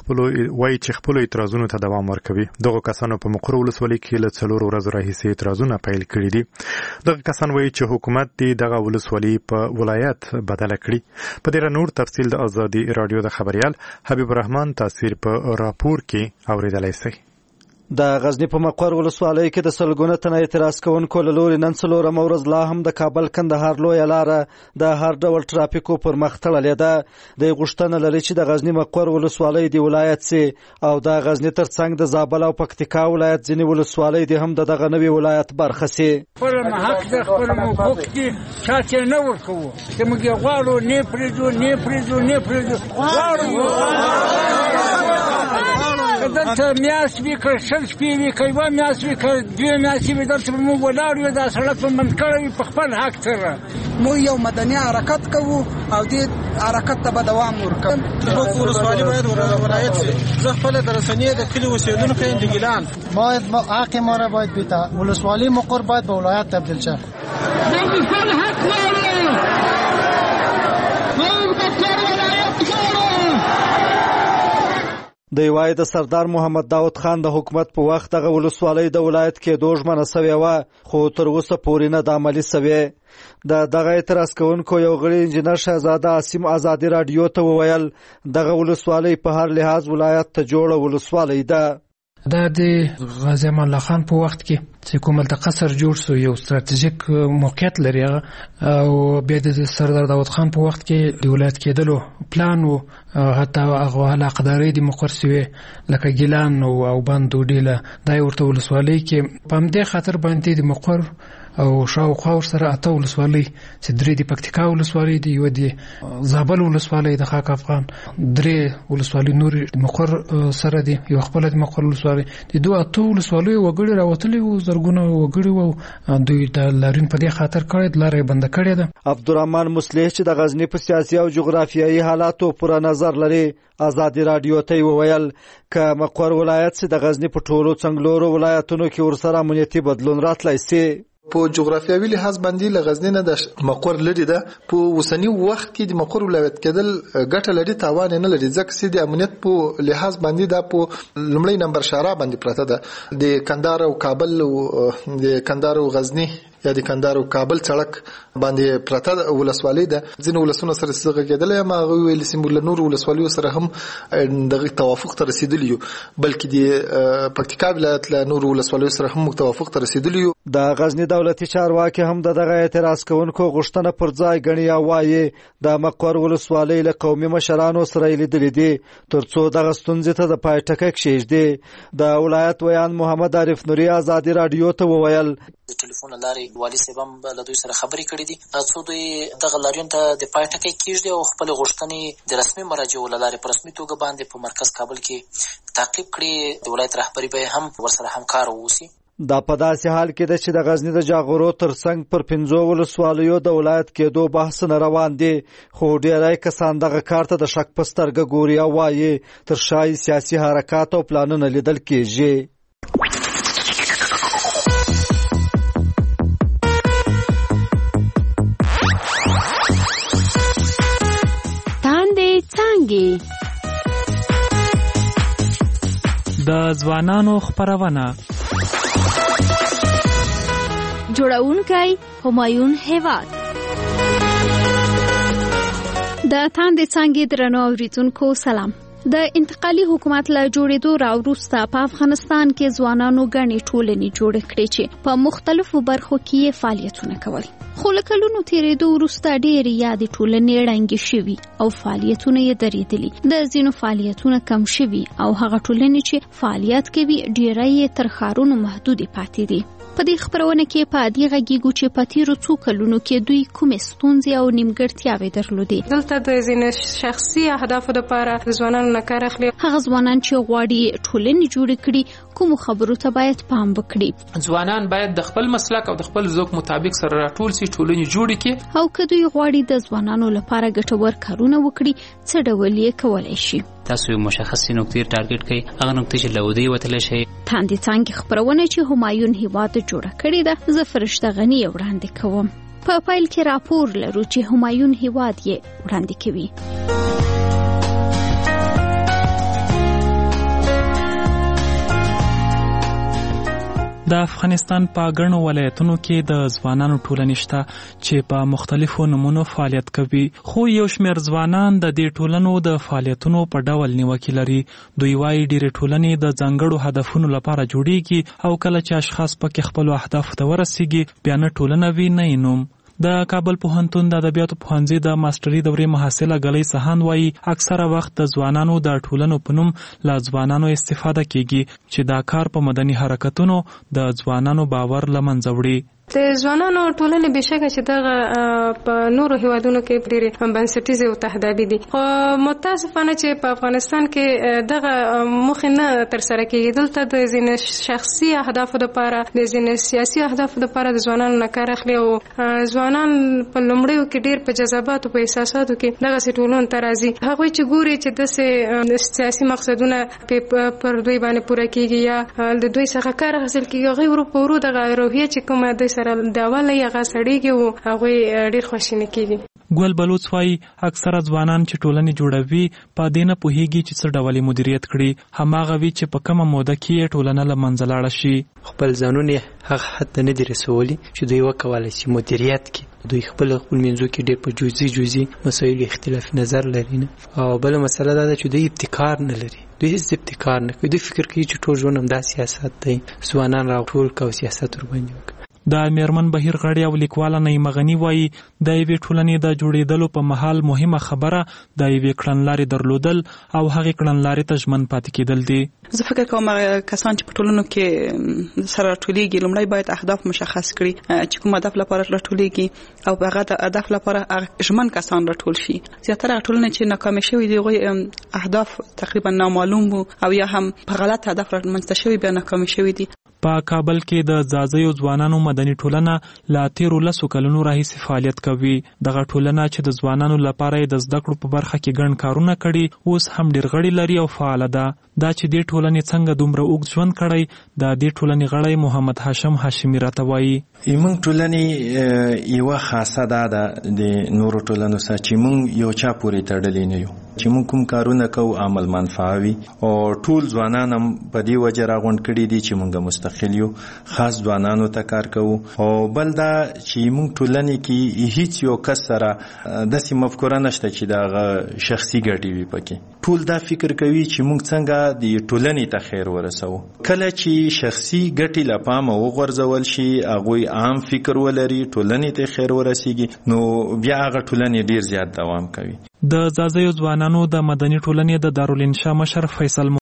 خپلو اعتراضونو ته دوام ورکوي. دغه کسانو په مقر ولسوالۍ کې له 4 ورځو راهیسې اعتراضونه پیل کړي دي. دغه کسان وایي چې حکومت دې دغه ولسوالۍ په ولایت بدله کړي. په دې نور تفصیل د ازادي رادیو د خبريال حبیب الرحمن تاثیر په راپور کې اوریدلای شي. د غزنی په مقر ولسوالۍ کې د سلګونه تنه اعتراض کوونکو له لوري نن څلورمه ورځ لا هم د کابل کندهار لویه لاره د هر ډول ټرافیکو پر مخ تړلې ده. د غوښتنه لري چې د غزنی مقر ولسوالۍ د ولایت سي او د غزنی ترڅنګ د زابل او پکتیکا ولایت ځینې ولسوالۍ د هم دغه نوي ولایت برخه سي. پر حق د خپل حقوق دي چاته نه ورکو چې موږ غواړو نه پریزو دلته میاس وی کړ شل شپې وی کایوا میاس وی کړ دوی میاس وی دلته موږ ولاړ یو د سړک په من کړی په خپل حق سره مو یو مدني حرکت کوو او دې حرکت ته به دوام ورکړو. په ولسوالۍ باید ولایت شي. زه خپل درسنۍ د کلی اوسیدونکو یم د ګیلان باید حق ما باید بیت ولسوالۍ مقر باید به ولایت تبدیل شي. د وای د سردار محمد داود خان د حکومت په وخت دغه ولسوالۍ د ولایت کې دوژمنه سوی و خو تر اوسه پورې نه د عملي سوی. دغه اعتراض کوونکو یو غړي انجنیر شهزاده عاصم ازادي رادیو ته وویل دغه ولسوالۍ په هر لحاظ ولایت ته جوړه ولسوالۍ ده. دا د غازی امان الله خان په وخت کې چې کومل د قصر جوړ شو یو ستراتیژیک موقعیت لري او بیا د سردار داود خان په وخت کې د ولایت کېدلو پلان او حتی هغه علاقداري د مقرسوي لکه ګیلان او باندې ډیله دای ورته ولسوالۍ کې پم دې خاطر باندې د مقر او شاوخوا سره اته ولسوالۍ چې درې د پکتیکا ولسوالۍ دی یو د زابل ولسوالۍ د خاک افغان درې ولسوالۍ نور مقر سره دی یو خپل د مقر ولسوالۍ د دوه اته ولسوالۍ وګړي راوتلي وو زرګونه وګړي وو دوی د لارین په دې خاطر کړی د لارې بند کړی ده. عبدالرحمن مصلح چې د غزنی په سیاسي او جغرافیایي حالاتو پر نظر لري ازادي رادیو ته وویل ک مقر ولایت چې د غزنی په ټولو څنګلورو ولایتونو کې ورسره امنیتي بدلون راتلای شي. په جغرافیاوي لحاظ باندې ل غزنی نه د مقر لري ده. په وسنی وخت کې د مقر ولایت کېدل ګټه لري تاوان نه لري ځکه چې د امنیت په لحاظ باندې دا په لومړی نمبر شارع باندې پراته ده. د کندهار او کابل او د کندهار او غزنی یا د کندهار او کابل سړک باندې پراته ولسوالۍ ده. ځینې ولسونه سره څنګه کېدل ما ویل سیمول نور ولسوالیو سره هم د توافق ته رسیدلی یو بلکې د پکتیکا ولایت له نور ولسوالیو سره هم توافق ته رسیدلی یو. د غزنی دولتي چارواکي هم دغه اعتراض کوونکو غوښتنه پر ځای غني او وایي د مقر ولسوالۍ له قومي مشرانو سره لیدل دي ترڅو دغه ستونزې ته د پای ټکی کېږدي. د ولایت ویان محمد عارف نوري ازادي رادیو ته وویل د ټلیفون لارې والی سبم له دوی سره خبرې کړې دي څو دوی دغه لاریون ته د پای ټکی کېږدي او خپل غوښتنې د رسمي مراجعو لارې په رسمي توګه باندې په مرکز کابل کې تعقیب کړي. د ولایت رهبری به هم ورسره همکار ووسی. دا په داسې حال کې ده چې د غزنی د جاغورو ترڅنګ پر 15 ولسوالیو د ولایت کېدو بحث نه روان دي خو ډیری کسان دغه کار ته د شک په سترګه ګوري او وایي تر شای سیاسي حرکات او پلانونه لیدل کېږي. د ځوانانو خبرونه جوړونکی همایون هیواد د تاندې څنګه درنو اوریدونکو سلام. د انتقالي حکومت له جوړېدو راوروسته په افغانستان کې ځوانانو غني ټولنې جوړ کړې چې په مختلفو برخو کې فعالیتونه کول. خو له کلونو تیرېدو وروسته ډېرې یادې ټولنې ړنګې شوي او فعالیتونه یې درېدلي. د ځینو فعالیتونه کم شوي او هغه ټولنې چې فعالیت کوي ډېری یې تر ښارونو محدودې پاتې دي. په دې خبرونه کې په دې غږیږو چې په تیرو څو کلونو کې دوی کومې ستونزې او نیمګړتیاوې درلودې. دلته د ځینو شخصي اهدافو لپاره ځوانان نه کار اخلي. هغه ځوانان چې غواړي ټولنې جوړې کړي کوم خبرو ته باید پام وکړي. ځوانان باید د خپل مسلک او د خپل ذوق مطابق سره راټول شي ټولنې جوړې کړي او که دوی غواړي د ځوانانو لپاره ګټور کارونه وکړي څه ډول یې کولای شي. تاسو مشخصې نقطې ټارګټ کړئ هغه نقطې چې لودي وتل شي. تاندې څنګه خبرونه چې همایون هیواد جوړه کړې ده زه فرشته غنی وړاندې کوم. په فایل کې راپور لرو چې همایون هیواد یې وړاندې کوي. د افغانستان په ګڼو ولایتونو کې د ځوانانو ټولنې شته چې په مختلفو نمونو فعالیت کوي، خو یو شمېر ځوانان د دې ټولنو د فعالیتونو په ډول نیوکې لري. دوی وایي ډېرې ټولنې د ځانګړو هدفونو لپاره جوړیږي او کله چې اشخاص پکې خپلو اهدافو ته ورسیږي بیا نه ټولنه وي نه یې نوم. د کابل پوهنتون د ادبیاتو پوهنځي د ماستري دورې محصله ګلۍ سهان وایي اکثره وخت د ځوانانو د ټولنو په نوم له ځوانانو استفاده کیږي چې دا کار په مدني حرکتونو د ځوانانو باور له منځه وړي. د ځوانانو ټولنې بشکه چې دغه په نورو هیوادونو کې ډېرې بنسټیزې او تهدابي دي، خو متاسفانه چې په افغانستان کې دغه موخې نه ترسره کېږي. دلته د ځینې شخصي اهدافو دپاره د ځینې سیاسي اهدافو دپاره د ځوانانو نه کار اخلي او ځوانان په لومړیو کې ډېر په جذباتو په احساساتو کې دغسې ټولنو ته راځي. هغوی چې ګوري چې داسې سیاسي مقصدونه پر دوی باندې پوره کېږي یا د دوی څخه کار اخیستل کېږي، هغوی ورو په ورو دغه روحیه چې کومه دوی سره د اوله یې هغه سړېږي او هغوی ډېر خواشیني کېږي. ګل بلوڅ وایي اکثره ځوانان چې ټولنې جوړوي په دې نه پوهېږي چې څه ډول یې مدیریت کړي، هماغه وي چې په کومه موده کې یې ټولنه له منځه لاړه شي. خپل ځانونه هغه حد ته نه دي رسولي چې دوی وکولی شي مدیریت کړي. دوی خپل منځو کې ډېر په جزئي مسایلو اختلاف نظر لري نه. او بله مسله دا ده چې دوی ابتکار نه لري، دوی هیڅ ابتکار نه کوي. دوی فکر کوي چې ټول ژوند همدا سیاست دی، ځوانان راټول کړه او سیاست ورباندې وکړه. د میرمن بهیر غړی او لیکواله نعیمه غني وایي د یوې ټولنې د جوړېدلو په مهال مهمه خبره د یوې کړنلارې درلودل او هغې کړنلارې ته ژمن پاتې کېدل دي. زه فکر کوم کسان چې په ټولنو کې سره راټولېږي لومړی باید اهداف مشخص کړي چې کوم هدف لپاره راټولېږي او هغه د هدف لپاره ژمن کسان راټول شي. زیاتره ټولنې چې ناکامې شوي دي هغوی اهداف تقریبا نامعلوم وو او یا هم په غلط هدف رامنځته شوي بیا ناکامې شوي دي. په کابل کې د ځاځیو ځوانانو مدني ټولنه له 13 کلونو راهیسې فعالیت کوي. دغه ټولنه چې د ځوانانو لپاره د زده کړو په برخه کې ګڼ کارونه کړي اوس هم ډېر غړي لري او فعاله ده. دا چې دې ټولنې څنګه دومره اوږد ژوند کړی د دې ټولنې غړی محمد هاشم هاشمي راته وایي. موږ ټولنې یوه خاصه ده د نورو ټولنو سره چې موږ یو چا پورې تړلي نه یو، چې موږ کوم کارونه کوو عمل منفعه وي او ټول ځوانان هم په دې وجه راغونډ کړي دي چې موږ مستقل یو، خاص ځوانانو ته کار کوو. او بل دا چې موږ ټولنې کې هیڅ یو کس سره داسې مفکوره نشته چې دغه شخصي ګټې وي پکې. ټول دا فکر کوي چې موږ څنګه د ټولنې ته خیر ورسوو. کله چې شخصي ګټې له پامه وغورځول شي، هغوی عام فکر ولري، ټولنې ته خیر ورسیږي، نو بیا هغه ټولنې ډیر زیات دوام کوي. د ځاځیو ځوانانو د مدني ټولنې د دارالانشا مشر فیصل